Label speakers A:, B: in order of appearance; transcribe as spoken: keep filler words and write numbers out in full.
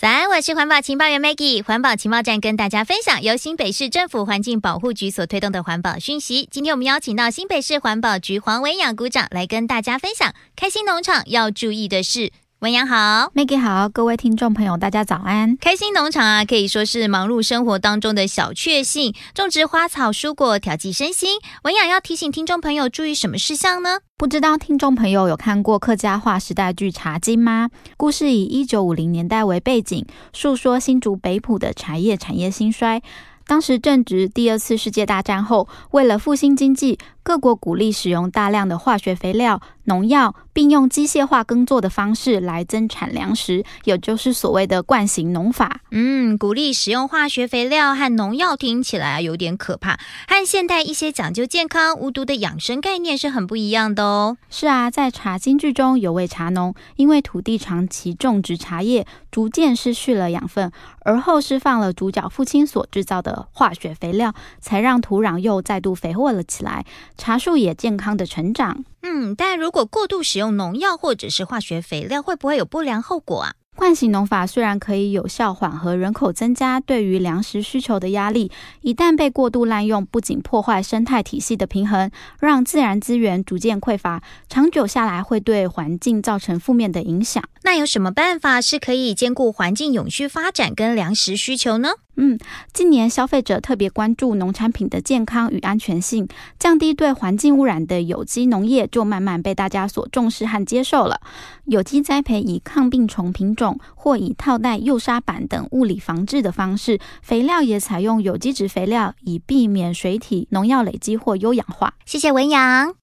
A: 早安，我是环保情报员 Maggie。环保情报站跟大家分享由新北市政府环境保护局所推动的环保讯息。今天我们邀请到新北市环保局黄文养股长来跟大家分享开心农场要注意的事。文养好
B: Maggie 好，各位听众朋友大家早安。
A: 开心农场啊，可以说是忙碌生活当中的小确幸，种植花草蔬果，调剂身心。文养要提醒听众朋友注意什么事项呢？
B: 不知道听众朋友有看过客家话时代剧《茶经》吗？故事以一九五零年代为背景，述说新竹北埔的茶叶产业兴衰。当时正值第二次世界大战后，为了复兴经济，各国鼓励使用大量的化学肥料、农药，并用机械化耕作的方式来增产粮食，也就是所谓的惯行农法。
A: 嗯，鼓励使用化学肥料和农药听起来有点可怕，和现代一些讲究健康、无毒的养生概念是很不一样的哦。
B: 是啊，在茶经剧中有位茶农，因为土地长期种植茶叶，逐渐失去了养分，而后释放了主角父亲所制造的化学肥料，才让土壤又再度肥沃了起来，茶树也健康的成长。
A: 嗯，但如果过度使用农药或者是化学肥料，会不会有不良后果啊？
B: 惯行农法虽然可以有效缓和人口增加对于粮食需求的压力，一旦被过度滥用，不仅破坏生态体系的平衡，让自然资源逐渐匮乏，长久下来会对环境造成负面的影响。
A: 那有什么办法是可以兼顾环境永续发展跟粮食需求呢？
B: 嗯，近年消费者特别关注农产品的健康与安全性，降低对环境污染的有机农业就慢慢被大家所重视和接受了。有机栽培以抗病虫品种或以套袋诱杀板等物理防治的方式，肥料也采用有机质肥料，以避免水体农药累积或优氧化。
A: 谢谢文养。